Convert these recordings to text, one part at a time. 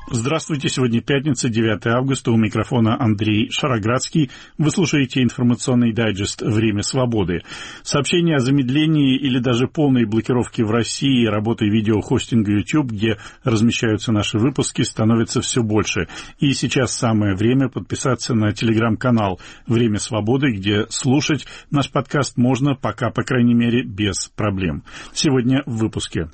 Здравствуйте, сегодня пятница, 9 августа, у микрофона Андрей Шароградский. Вы слушаете информационный дайджест «Время свободы». Сообщения о замедлении или даже полной блокировке в России работы видеохостинга YouTube, где размещаются наши выпуски, становится все больше. И сейчас самое время подписаться на телеграм-канал «Время свободы», где слушать наш подкаст можно пока, по крайней мере, без проблем. Сегодня в выпуске.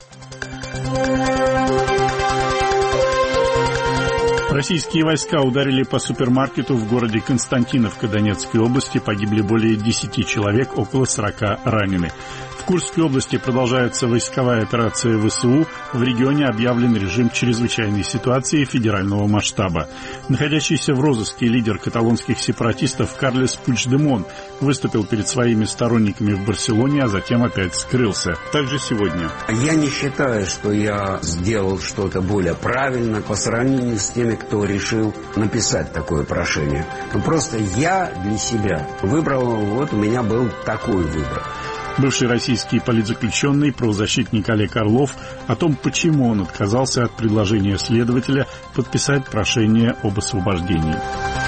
Российские войска ударили по супермаркету в городе Константиновка Донецкой области. Погибли более 10 человек, около 40 ранены. В Курской области продолжается войсковая операция ВСУ. В регионе объявлен режим чрезвычайной ситуации федерального масштаба. Находящийся в розыске лидер каталонских сепаратистов Карлес Пучдемон выступил перед своими сторонниками в Барселоне, а затем опять скрылся. Также сегодня. Я не считаю, что я сделал что-то более правильно по сравнению с теми, кто решил написать такое прошение. Но просто я для себя выбрал, вот у меня был такой выбор. Бывший российский политзаключенный, правозащитник Олег Орлов о том, почему он отказался от предложения следователя подписать прошение об освобождении.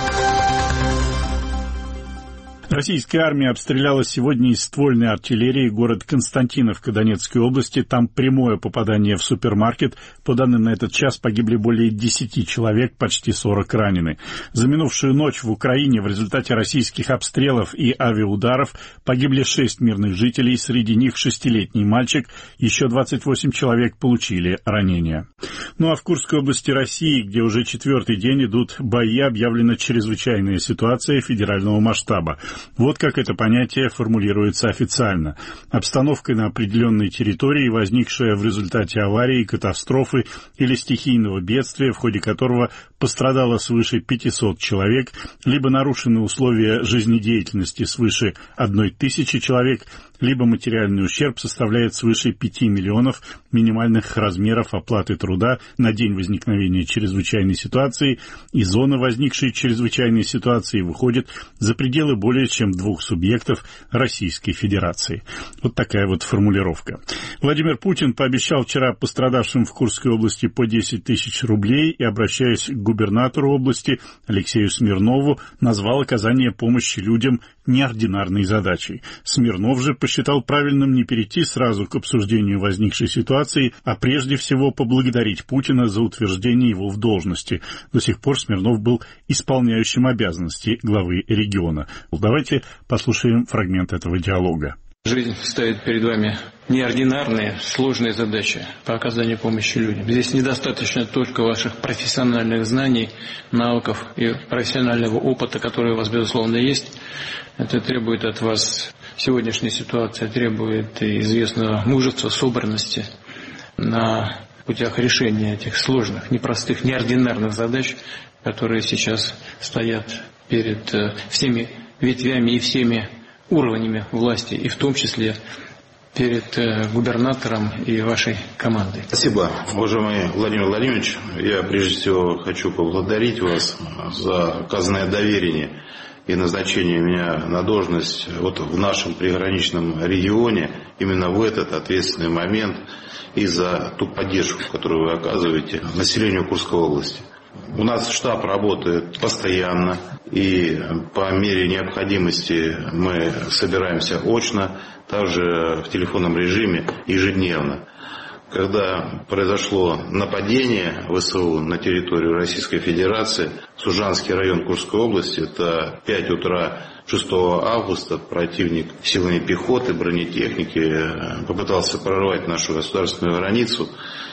Российская армия обстреляла сегодня из ствольной артиллерии город Константиновка Донецкой области. Там прямое попадание в супермаркет. По данным на этот час погибли более 10 человек, почти 40 ранены. За минувшую ночь в Украине в результате российских обстрелов и авиаударов погибли 6 мирных жителей, среди них 6-летний мальчик. Еще 28 человек получили ранения. Ну а в Курской области России, где уже 4-й день идут бои, объявлена чрезвычайная ситуация федерального масштаба. Вот как это понятие формулируется официально. Обстановка на определенной территории, возникшая в результате аварии, катастрофы или стихийного бедствия, в ходе которого пострадало свыше 500 человек, либо нарушены условия жизнедеятельности свыше 1000 человек, либо материальный ущерб составляет свыше 5 миллионов минимальных размеров оплаты труда на день возникновения чрезвычайной ситуации, и зона возникшей чрезвычайной ситуации выходит за пределы более чем 2 субъектов Российской Федерации. Вот такая вот формулировка. Владимир Путин пообещал вчера пострадавшим в Курской области по 10 тысяч рублей и, обращаясь к губернатору области Алексею Смирнову, назвал оказание помощи людям неординарной задачей. Смирнов же посчитал правильным не перейти сразу к обсуждению возникшей ситуации, а прежде всего поблагодарить Путина за утверждение его в должности. До сих пор Смирнов был исполняющим обязанности главы региона. Давайте послушаем фрагмент этого диалога. Жизнь ставит перед вами неординарные, сложные задачи по оказанию помощи людям. Здесь недостаточно только ваших профессиональных знаний, навыков и профессионального опыта, который у вас, безусловно, есть. Это требует от вас, сегодняшняя ситуация требует известного мужества, собранности на путях решения этих сложных, непростых, неординарных задач, которые сейчас стоят перед всеми ветвями и всеми уровнями власти, и в том числе перед губернатором и вашей командой. Спасибо, уважаемый Владимир Владимирович. Я прежде всего хочу поблагодарить вас за оказанное доверие и назначение меня на должность вот в нашем приграничном регионе именно в этот ответственный момент и за ту поддержку, которую вы оказываете населению Курской области. У нас штаб работает постоянно, и по мере необходимости мы собираемся очно, также в телефонном режиме ежедневно. Когда произошло нападение ВСУ на территорию Российской Федерации, Сужанский район Курской области, это 5 утра 6 августа, противник силами пехоты, бронетехники попытался прорвать нашу государственную границу.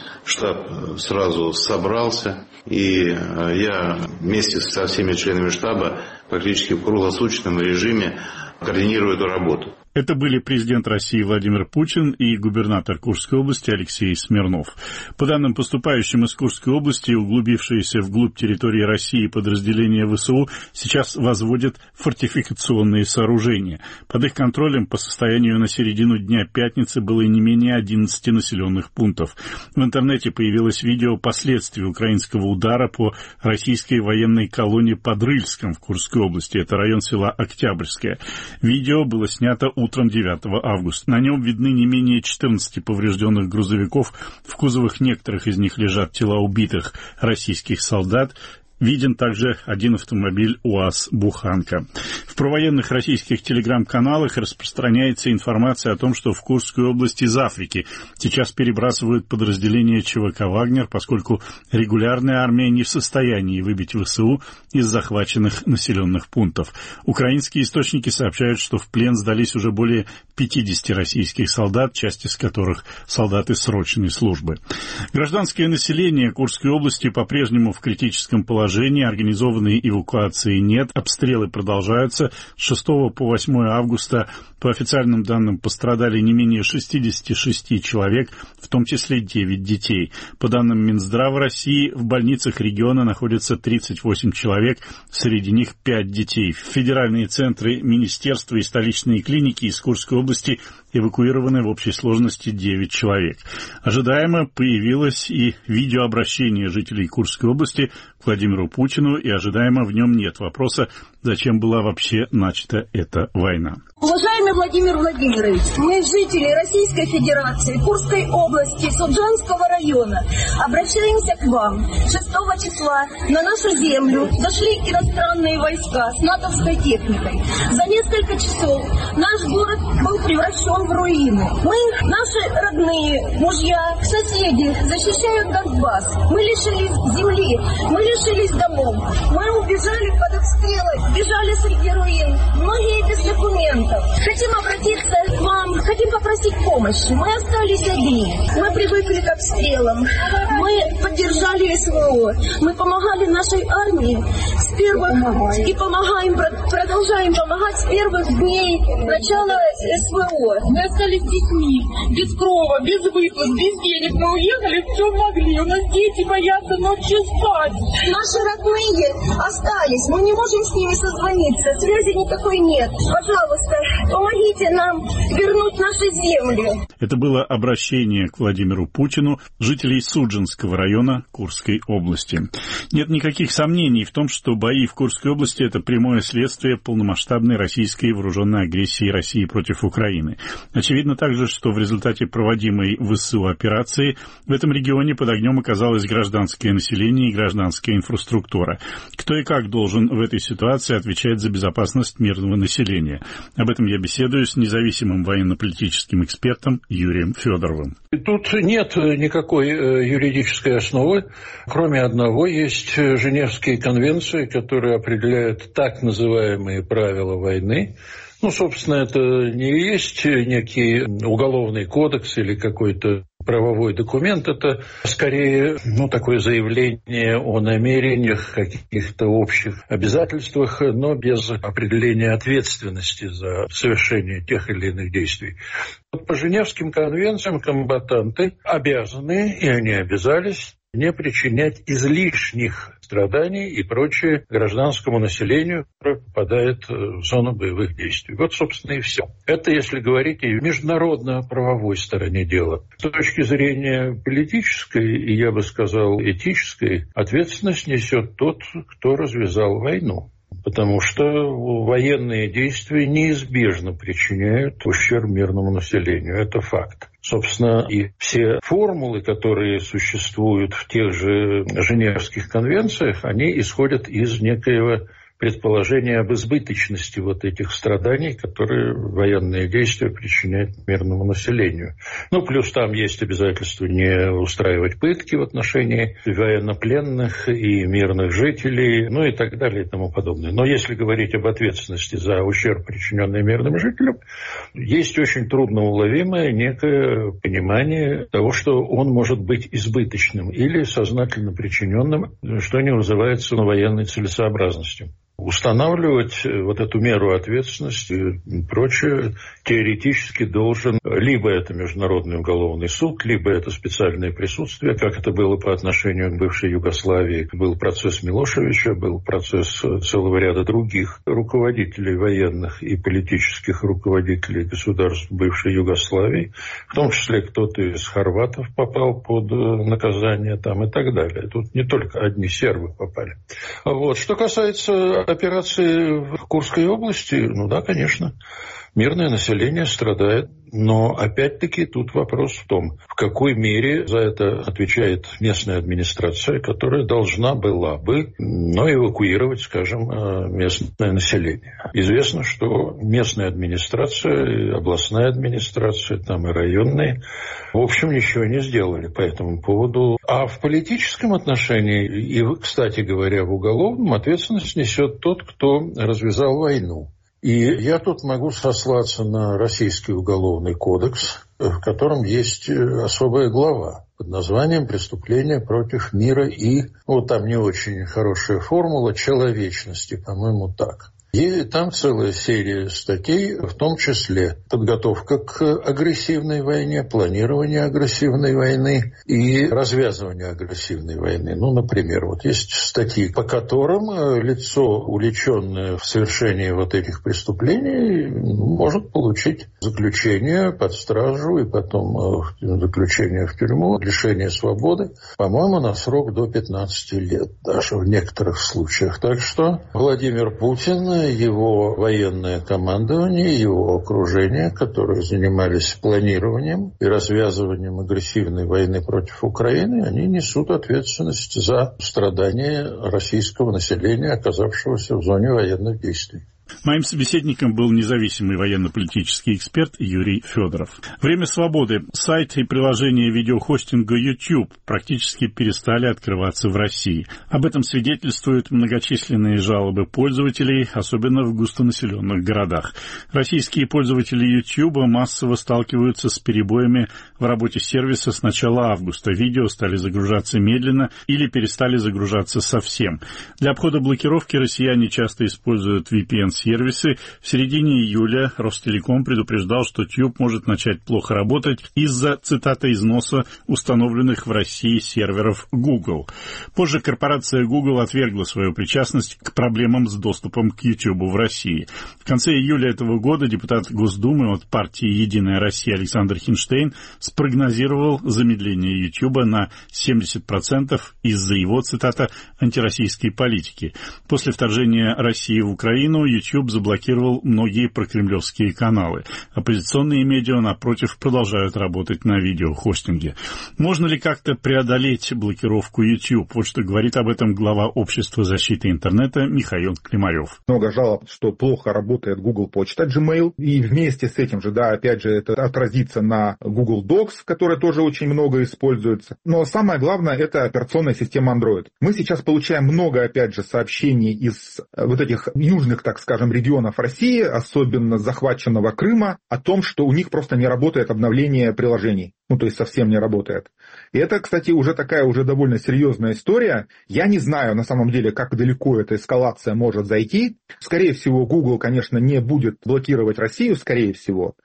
Штаб сразу собрался, и я вместе со всеми членами штаба практически в круглосуточном режиме координирую эту работу. Это были президент России Владимир Путин и губернатор Курской области Алексей Смирнов. По данным поступающим из Курской области, углубившиеся вглубь территории России подразделения ВСУ сейчас возводят фортификационные сооружения. Под их контролем по состоянию на середину дня пятницы было не менее 11 населенных пунктов. В интернете появилось видео последствий украинского удара по российской военной колонии под Рыльском в Курской области. Это район села Октябрьское. Видео было снято утром 9 августа. На нем видны не менее 14 поврежденных грузовиков. В кузовах некоторых из них лежат тела убитых российских солдат. Виден также один автомобиль УАЗ «Буханка». В провоенных российских телеграм-каналах распространяется информация о том, что в Курской области из Африки сейчас перебрасывают подразделения ЧВК «Вагнер», поскольку регулярная армия не в состоянии выбить ВСУ из захваченных населенных пунктов. Украинские источники сообщают, что в плен сдались уже более 50 российских солдат, часть из которых солдаты срочной службы. Гражданское население Курской области по-прежнему в критическом положении. Организованной эвакуации нет, обстрелы продолжаются. С 6 по 8 августа, по официальным данным, пострадали не менее 66 человек, в том числе 9 детей. По данным Минздрава России, в больницах региона находятся 38 человек, среди них 5 детей. В федеральные центры, министерства и столичные клиники из Курской области эвакуированы в общей сложности 9 человек. Ожидаемо появилось и видеообращение жителей Курской области к Владимиру Путину, и ожидаемо в нем нет вопроса, зачем была вообще начата эта война. Уважаемый Владимир Владимирович, мы, жители Российской Федерации, Курской области, Суджанского района, обращаемся к вам. 6 числа на нашу землю зашли иностранные войска с натовской техникой. За несколько часов наш город был превращен в руины. Мы, наши родные, мужья, соседи защищают Донбасс. Мы лишились земли, мы лишились домов. Мы убежали под обстрелы, бежали среди руин. Многие без документов. Хотим обратиться к вам, хотим попросить помощи. Мы остались одни. Мы привыкли к обстрелам. Мы поддержали СВО. Мы помогали нашей армии с первых и помогаем, продолжаем помогать с первых дней начала СВО. Мы остались с детьми, без крова, без выплат, без денег. Мы уехали, все могли. У нас дети боятся ночью спать. Наши родные остались. Мы не можем с ними созвониться. Связи никакой нет. Пожалуйста, помогите нам вернуть наши земли. Это было обращение к Владимиру Путину жителей Суджанского района Курской области. Нет никаких сомнений в том, что бои в Курской области – это прямое следствие полномасштабной российской вооруженной агрессии России против Украины. Очевидно также, что в результате проводимой ВСУ операции в этом регионе под огнем оказалось гражданское население и гражданская инфраструктура. Кто и как должен в этой ситуации отвечать за безопасность мирного населения? Об этом я беседую с независимым военно-политическим экспертом Юрием Федоровым. Тут нет никакой юридической основы. Кроме одного, есть Женевские конвенции, которые определяют так называемые правила войны. Собственно, это не есть некий уголовный кодекс или какой-то правовой документ, это скорее такое заявление о намерениях, каких-то общих обязательствах, но без определения ответственности за совершение тех или иных действий. По Женевским конвенциям комбатанты обязаны, и они обязались, не причинять излишних страданий и прочее гражданскому населению, которое попадает в зону боевых действий. Вот, собственно, и все. Это если говорить о международно-правовой стороне дела. С точки зрения политической и, я бы сказал, этической, ответственность несет тот, кто развязал войну. Потому что военные действия неизбежно причиняют ущерб мирному населению. Это факт. Собственно, и все формулы, которые существуют в тех же Женевских конвенциях, они исходят из некоего предположение об избыточности вот этих страданий, которые военные действия причиняют мирному населению. Плюс там есть обязательство не устраивать пытки в отношении военнопленных и мирных жителей, и так далее и тому подобное. Но если говорить об ответственности за ущерб, причиненный мирным жителям, есть очень трудноуловимое некое понимание того, что он может быть избыточным или сознательно причиненным, что не называется военной целесообразностью. Устанавливать вот эту меру ответственности и прочее теоретически должен либо это Международный уголовный суд, либо это специальное присутствие, как это было по отношению к бывшей Югославии. Был процесс Милошевича, был процесс целого ряда других руководителей военных и политических руководителей государств бывшей Югославии, в том числе кто-то из хорватов попал под наказание там и так далее. Тут не только одни сербы попали. Что касается операции в Курской области, да, конечно. Мирное население страдает, но опять-таки тут вопрос в том, в какой мере за это отвечает местная администрация, которая должна была бы, эвакуировать, скажем, местное население. Известно, что местная администрация, областная администрация, там и районные, в общем, ничего не сделали по этому поводу. А в политическом отношении, и, кстати говоря, в уголовном, ответственность несет тот, кто развязал войну. И я тут могу сослаться на Российский уголовный кодекс, в котором есть особая глава под названием «Преступления против мира и...» там не очень хорошая формула «человечности», по-моему, так. И там целая серия статей, в том числе подготовка к агрессивной войне, планирование агрессивной войны и развязывание агрессивной войны. Например, есть статьи, по которым лицо, увлеченное в совершении этих преступлений, может получить заключение под стражу и потом заключение в тюрьму, лишение свободы, по-моему, на срок до 15 лет, даже в некоторых случаях. Так что Владимир Путин, его военное командование, его окружение, которые занимались планированием и развязыванием агрессивной войны против Украины, они несут ответственность за страдания российского населения, оказавшегося в зоне военных действий. Моим собеседником был независимый военно-политический эксперт Юрий Федоров. Время свободы. Сайт и приложение видеохостинга YouTube практически перестали открываться в России. Об этом свидетельствуют многочисленные жалобы пользователей, особенно в густонаселенных городах. Российские пользователи YouTube массово сталкиваются с перебоями в работе сервиса с начала августа. Видео стали загружаться медленно или перестали загружаться совсем. Для обхода блокировки россияне часто используют VPN-сервисы. В середине июля Ростелеком предупреждал, что Tube может начать плохо работать из-за, цитата, износа установленных в России серверов Google. Позже корпорация Google отвергла свою причастность к проблемам с доступом к YouTube в России. В конце июля этого года депутат Госдумы от партии «Единая Россия» Александр Хинштейн спрогнозировал замедление YouTube на 70% из-за его, цитата, антироссийской политики. После вторжения России в Украину YouTube заблокировал многие прокремлевские каналы. Оппозиционные медиа, напротив, продолжают работать на видеохостинге. Можно ли как-то преодолеть блокировку YouTube? Вот что говорит об этом глава Общества защиты интернета Михаил Климарев. Много жалоб, что плохо работает Google Почта, Gmail. И вместе с этим же, опять же, это отразится на Google Docs, которая тоже очень много используется. Но самое главное, это операционная система Android. Мы сейчас получаем много, опять же, сообщений из этих южных, так скажем, регионов России, особенно захваченного Крыма, о том, что у них просто не работает обновление приложений. То есть совсем не работает. И это, кстати, уже довольно серьезная история. Я не знаю, на самом деле, как далеко эта эскалация может зайти. Скорее всего, Google, конечно, не будет блокировать Россию, скорее всего.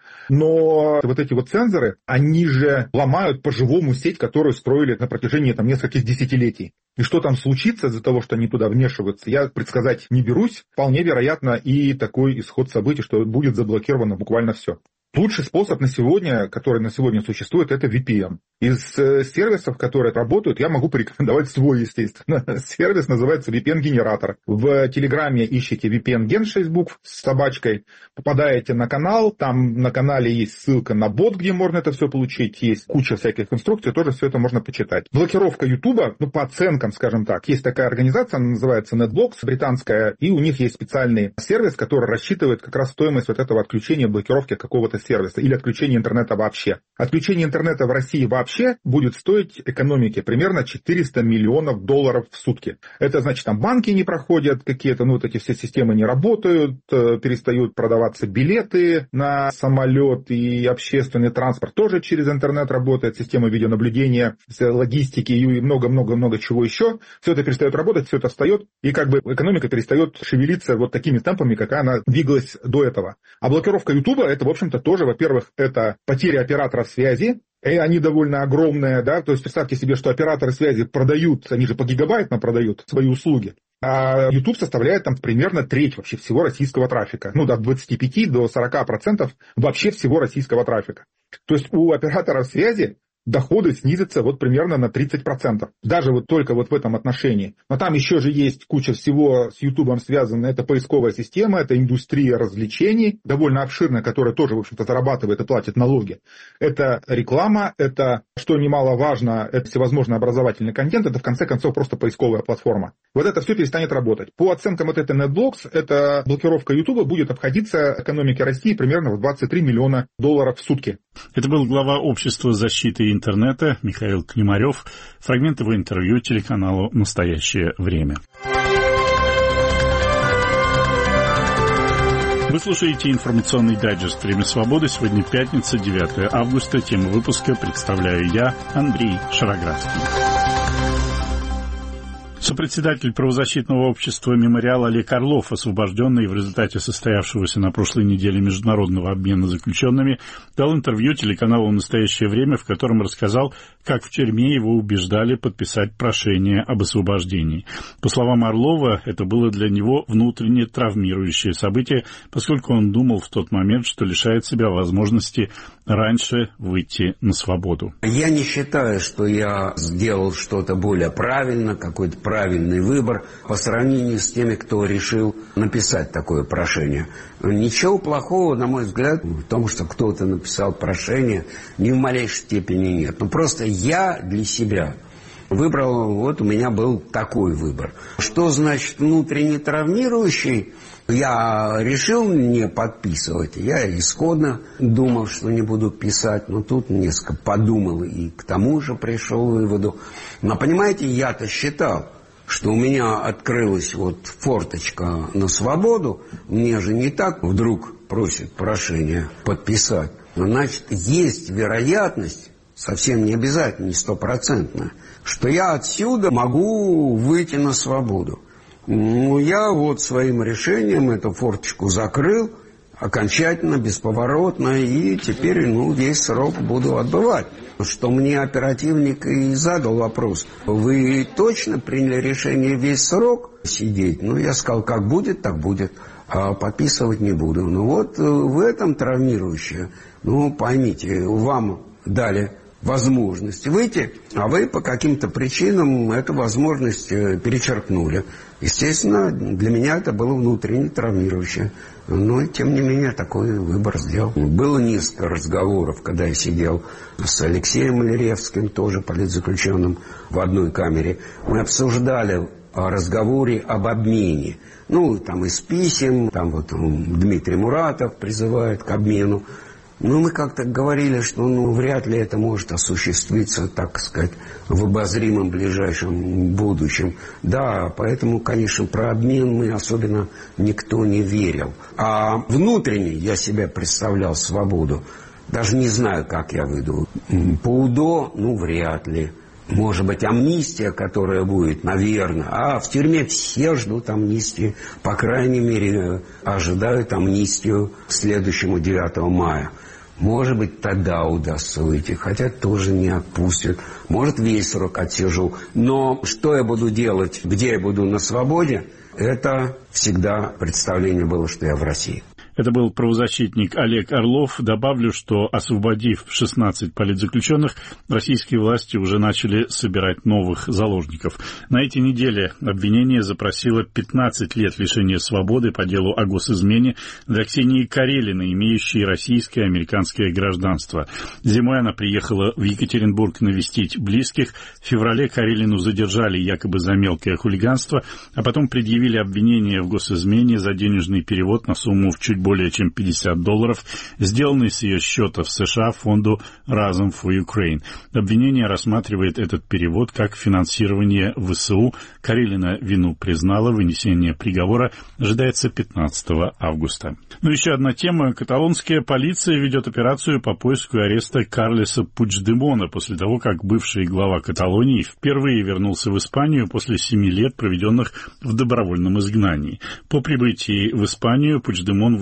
Но эти цензоры, они же ломают по-живому сеть, которую строили на протяжении нескольких десятилетий. И что там случится из-за того, что они туда вмешиваются, я предсказать не берусь. Вполне вероятно и такой исход событий, что будет заблокировано буквально все. Лучший способ который на сегодня существует, это VPN. Из сервисов, которые работают, я могу порекомендовать свой, естественно. Сервис называется VPN-генератор. В Телеграме ищите VPN-ген 6 букв с собачкой, попадаете на канал, там на канале есть ссылка на бот, где можно это все получить, есть куча всяких инструкций, тоже все это можно почитать. Блокировка Ютуба, по оценкам, скажем так, есть такая организация, она называется NetBlocks, британская, и у них есть специальный сервис, который рассчитывает как раз стоимость этого отключения, блокировки какого-то сервиса или отключения интернета вообще. Отключение интернета в России вообще будет стоить экономике примерно $400 миллионов в сутки. Это значит, там банки не проходят, какие-то, эти все системы не работают, перестают продаваться билеты на самолет, и общественный транспорт тоже через интернет работает, система видеонаблюдения, логистики и много-много-много чего еще. Все это перестает работать, все это встает, и экономика перестает шевелиться такими темпами, какая она двигалась до этого. А блокировка Ютуба, это, в общем-то, тоже, во-первых, это потеря операторов связи, и они довольно огромные, то есть представьте себе, что операторы связи продают, они же по гигабайтам продают свои услуги, а YouTube составляет примерно треть вообще всего российского трафика, от 25 до 40% вообще всего российского трафика. То есть у операторов связи доходы снизятся вот примерно на 30%. Даже вот только вот в этом отношении. Но там еще же есть куча всего с Ютубом связано. Это поисковая система, это индустрия развлечений, довольно обширная, которая тоже, в общем-то, зарабатывает и платит налоги. Это реклама, это, что немаловажно, это всевозможный образовательный контент, это, в конце концов, просто поисковая платформа. Вот это все перестанет работать. По оценкам вот этой NetBlocks, эта блокировка Ютуба будет обходиться экономике России примерно в $23 миллиона в сутки. Это был глава Общества защиты интернета Михаил Климарев. Фрагмент его интервью телеканалу «Настоящее время». Вы слушаете информационный дайджест «Время свободы». Сегодня пятница, 9 августа. Тему выпуска представляю я, Андрей Шароградский. Сопредседатель правозащитного общества «Мемориал» Олег Орлов, освобожденный в результате состоявшегося на прошлой неделе международного обмена заключенными, дал интервью телеканалу «Настоящее время», в котором рассказал, как в тюрьме его убеждали подписать прошение об освобождении. По словам Орлова, это было для него внутренне травмирующее событие, поскольку он думал в тот момент, что лишает себя возможности раньше выйти на свободу. Я не считаю, что я сделал что-то более правильно, какой-то правильный выбор по сравнению с теми, кто решил написать такое прошение. Ничего плохого, на мой взгляд, в том, что кто-то написал прошение, ни в малейшей степени нет. Но просто я для себя выбрал, вот у меня был такой выбор. Что значит внутренне травмирующий? Я решил не подписывать. Я исходно думал, что не буду писать, но тут несколько подумал и к тому же пришел к выводу. Но, понимаете, я-то считал, что у меня открылась вот форточка на свободу. Мне же не так вдруг просят прошение подписать. Значит, есть вероятность, совсем не обязательно, не стопроцентная, что я отсюда могу выйти на свободу. Ну, я вот своим решением эту форточку закрыл окончательно, бесповоротно, и теперь, весь срок буду отбывать. Что мне оперативник и задал вопрос: вы точно приняли решение весь срок сидеть? Я сказал, как будет, так будет, а подписывать не буду. Вот в этом травмирующее. Поймите, вам дали возможность выйти, а вы по каким-то причинам эту возможность перечеркнули. Естественно, для меня это было внутренне травмирующе. Но, тем не менее, такой выбор сделал. Было несколько разговоров, когда я сидел с Алексеем Маляревским, тоже политзаключенным, в одной камере. Мы обсуждали о разговоре об обмене. Там из писем, там вот Дмитрий Муратов призывает к обмену. Мы как-то говорили, что вряд ли это может осуществиться, так сказать, в обозримом ближайшем будущем. Да, поэтому, конечно, про обмен мы особенно никто не верил. А внутренне я себя представлял свободу. Даже не знаю, как я выйду. По УДО, вряд ли. Может быть, амнистия, которая будет, наверное. А в тюрьме все ждут амнистии. По крайней мере, ожидают амнистию к следующему 9 мая. Может быть, тогда удастся выйти, хотя тоже не отпустят. Может, весь срок отсижу. Но что я буду делать, где я буду на свободе, это всегда представление было, что я в России. Это был правозащитник Олег Орлов. Добавлю, что, освободив 16 политзаключенных, российские власти уже начали собирать новых заложников. На этой неделе обвинение запросило 15 лет лишения свободы по делу о госизмене для Ксении Карелиной, имеющей российское и американское гражданство. Зимой она приехала в Екатеринбург навестить близких. В феврале Карелину задержали якобы за мелкое хулиганство, а потом предъявили обвинение в госизмене за денежный перевод на сумму в чуть более чем $50, сделанный с ее счета в США фонду «Разом for Ukraine». Обвинение рассматривает этот перевод как финансирование ВСУ. Карелина вину признала. Вынесение приговора ожидается 15 августа. Еще одна тема. Каталонская полиция ведет операцию по поиску и ареста Карлеса Пучдемона после того, как бывший глава Каталонии впервые вернулся в Испанию после 7 лет, проведенных в добровольном изгнании. По прибытии в Испанию Пучдемон выступил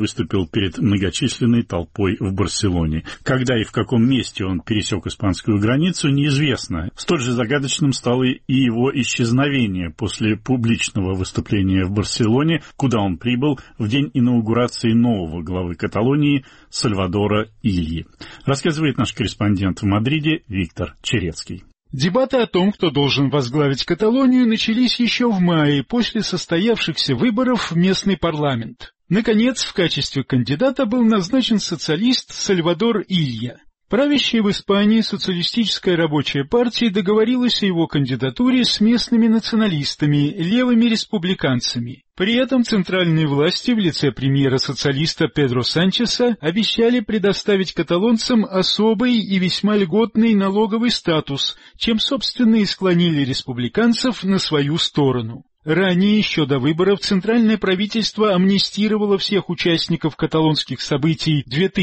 выступил перед многочисленной толпой в Барселоне. Когда и в каком месте он пересек испанскую границу, неизвестно. Столь же загадочным стало и его исчезновение после публичного выступления в Барселоне, куда он прибыл в день инаугурации нового главы Каталонии Сальвадора Ильи. Рассказывает наш корреспондент в Мадриде Виктор Черецкий. Дебаты о том, кто должен возглавить Каталонию, начались еще в мае, после состоявшихся выборов в местный парламент. Наконец, в качестве кандидата был назначен социалист Сальвадор Илья. Правящая в Испании социалистическая рабочая партия договорилась о его кандидатуре с местными националистами, левыми республиканцами. При этом центральные власти в лице премьера-социалиста Педро Санчеса обещали предоставить каталонцам особый и весьма льготный налоговый статус, чем, собственно, и склонили республиканцев на свою сторону. Ранее, еще до выборов, центральное правительство амнистировало всех участников каталонских событий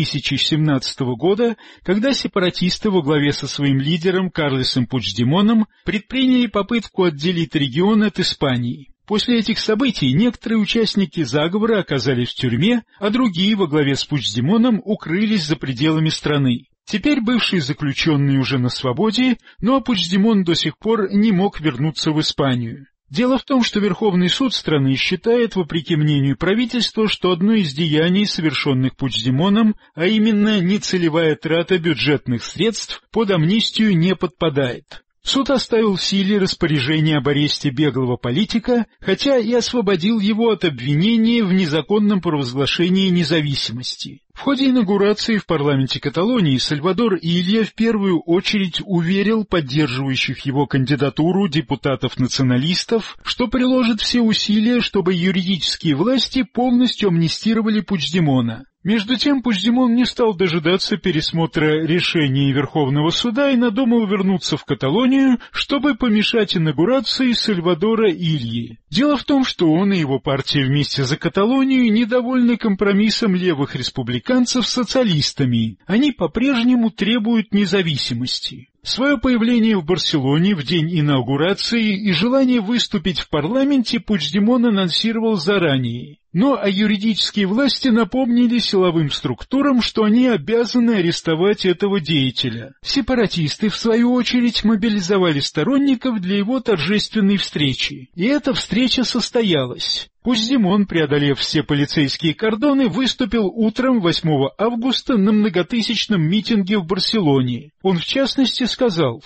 2017 года, когда сепаратисты во главе со своим лидером Карлесом Пучдемоном предприняли попытку отделить регион от Испании. После этих событий некоторые участники заговора оказались в тюрьме, а другие во главе с Пучдемоном укрылись за пределами страны. Теперь бывший заключенный уже на свободе, но Пучдемон до сих пор не мог вернуться в Испанию. Дело в том, что Верховный суд страны считает, вопреки мнению правительства, что одно из деяний, совершенных Пучдемоном, а именно нецелевая трата бюджетных средств, под амнистию не подпадает. Суд оставил в силе распоряжение об аресте беглого политика, хотя и освободил его от обвинения в незаконном провозглашении независимости. В ходе инаугурации в парламенте Каталонии Сальвадор Илья в первую очередь уверил поддерживающих его кандидатуру депутатов-националистов, что приложит все усилия, чтобы юридические власти полностью амнистировали Пучдемона. Между тем Пучдемон не стал дожидаться пересмотра решения Верховного суда и надумал вернуться в Каталонию, чтобы помешать инаугурации Сальвадора Ильи. Дело в том, что он и его партия вместе за Каталонию недовольны компромиссом левых республиканцев с социалистами. Они по-прежнему требуют независимости. Свое появление в Барселоне в день инаугурации и желание выступить в парламенте Пучдемон анонсировал заранее. Но юридические власти напомнили силовым структурам, что они обязаны арестовать этого деятеля. Сепаратисты, в свою очередь, мобилизовали сторонников для его торжественной встречи. И эта встреча состоялась. Пучдемон, преодолев все полицейские кордоны, выступил утром 8 августа на многотысячном митинге в Барселоне. Он, в частности, сказал: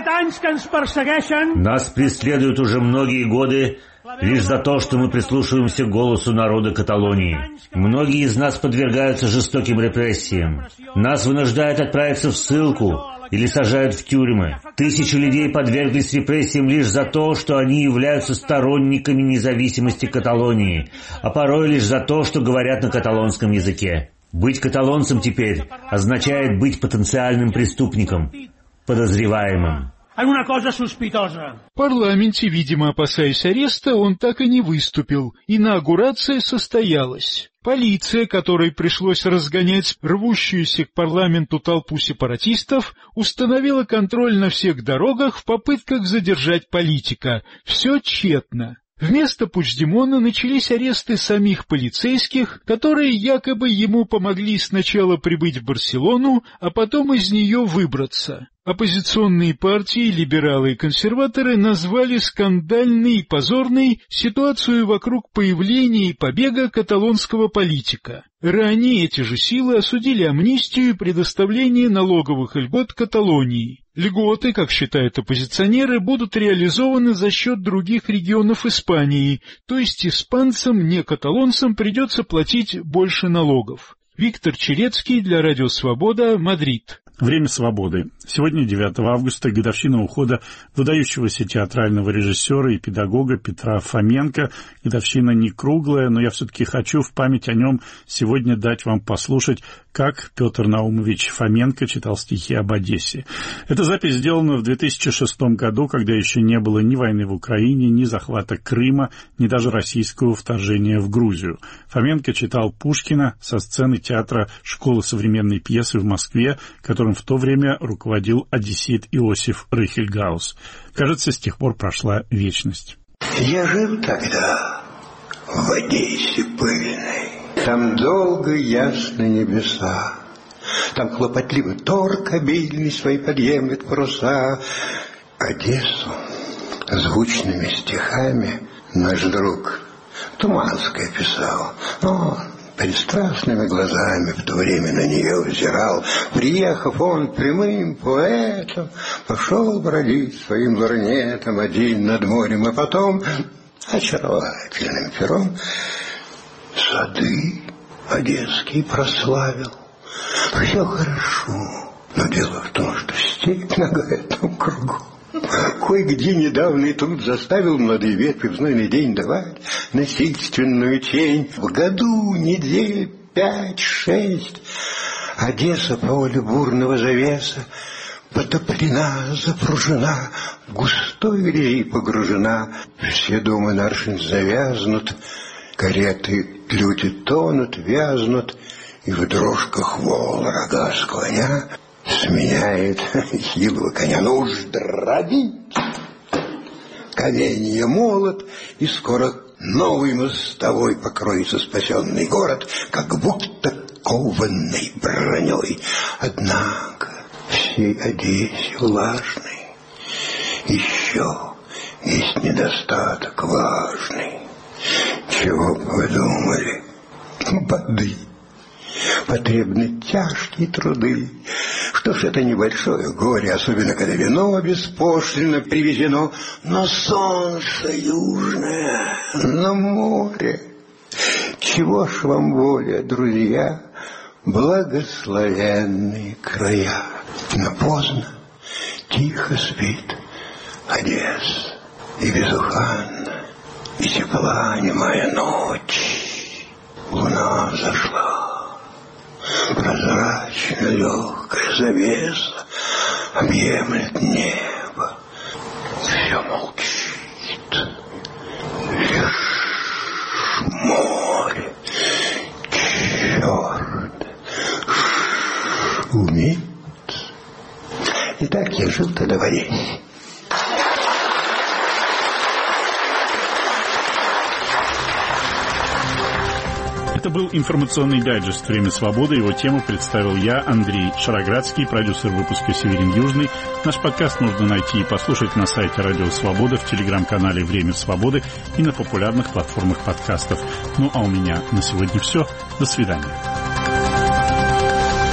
«Нас преследуют уже многие годы лишь за то, что мы прислушиваемся к голосу народа Каталонии. Многие из нас подвергаются жестоким репрессиям. Нас вынуждают отправиться в ссылку или сажают в тюрьмы. Тысячи людей подверглись репрессиям лишь за то, что они являются сторонниками независимости Каталонии, а порой лишь за то, что говорят на каталонском языке. Быть каталонцем теперь означает быть потенциальным преступником, подозреваемым». В парламенте, видимо, опасаясь ареста, он так и не выступил. Инаугурация состоялась. Полиция, которой пришлось разгонять рвущуюся к парламенту толпу сепаратистов, установила контроль на всех дорогах в попытках задержать политика. Все тщетно. Вместо Пучдемона начались аресты самих полицейских, которые якобы ему помогли сначала прибыть в Барселону, а потом из нее выбраться. Оппозиционные партии, либералы и консерваторы назвали скандальной и позорной ситуацию вокруг появления и побега каталонского политика. Ранее эти же силы осудили амнистию и предоставление налоговых льгот Каталонии. Льготы, как считают оппозиционеры, будут реализованы за счет других регионов Испании, то есть испанцам, не каталонцам, придется платить больше налогов. Виктор Черецкий для Радио Свобода, Мадрид. Время свободы. Сегодня, 9 августа, годовщина ухода выдающегося театрального режиссера и педагога Петра Фоменко. Годовщина не круглая, но я все-таки хочу в память о нем сегодня дать вам послушать, как Петр Наумович Фоменко читал стихи об Одессе. Эта запись сделана в 2006 году, когда еще не было ни войны в Украине, ни захвата Крыма, ни даже российского вторжения в Грузию. Фоменко читал Пушкина со сцены театра «Школы современной пьесы» в Москве, которым в то время руководил одессит Иосиф Рейхельгаус. Кажется, с тех пор прошла вечность. Я жил тогда в Одессе пыльной, Там долго ясны небеса, там хлопотливый торг обильный свои подъемлет паруса. Одессу звучными стихами наш друг Туманский писал, но пристрастными глазами в то время на нее взирал. Приехав он прямым поэтом, пошел бродить своим лорнетом один над морем, и потом очаровательным пером сады одесские прославил. Все хорошо, но дело в том, что степь на этом кругу. Кое-где недавно и тут заставил молодые ветви в знойный день давать насильственную тень. В году недель 5-6 Одесса по воле бурного завеса потоплена, запружена, в густой грязи погружена. Все дома на аршин завязнут, кареты, люди тонут, вязнут, и в дрожках вол рога склоня сменяет хилого коня. Ну уж дробить каменья молот, и скоро новый мостовой покроется спасенный город, как будто кованной броней. Однако всей Одессе влажной еще есть недостаток важный. Чего бы вы думали? Воды. Потребны тяжкие труды. Что ж, это небольшое горе, особенно когда вино беспошлино привезено. Но солнце южное на море. Чего ж вам воля, друзья, благословенные края. Но поздно, тихо спит Одесса, и безуханно, и тепла немая ночь. Луна взошла. Прозрачная легкая завеса объемлет небо. Все молчит. Лишь море, черт, шумит. И так я жил тогда в Одессе. Это был информационный дайджест «Время свободы». Его тему представил я, Андрей Шароградский, продюсер выпуска «Северин Южный». Наш подкаст можно найти и послушать на сайте Радио Свобода, в телеграм-канале «Время свободы» и на популярных платформах подкастов. Ну а у меня на сегодня все. До свидания.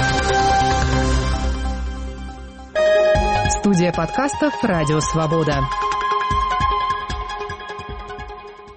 Студия подкастов «Радио Свобода».